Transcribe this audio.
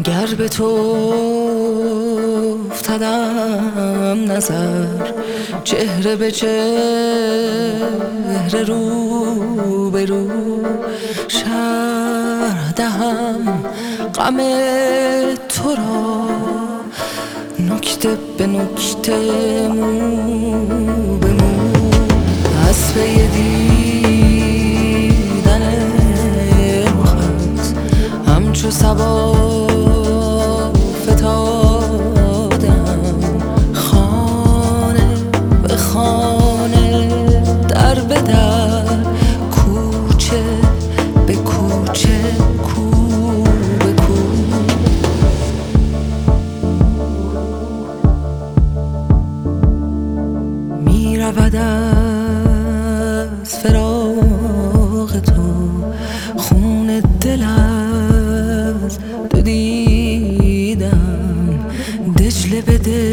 گر به تو افتدم نظر، چهره به چهره رو به رو، شرح دهم غم تو را نکته به نکته، مو به مو، از پی دیدن مخت همچو صبا فتادم، خانه به خانه، در به در، کوچه به کوچه، کو به کو. می رود از فراق تو خون دل از تو دیدم، دجله به دل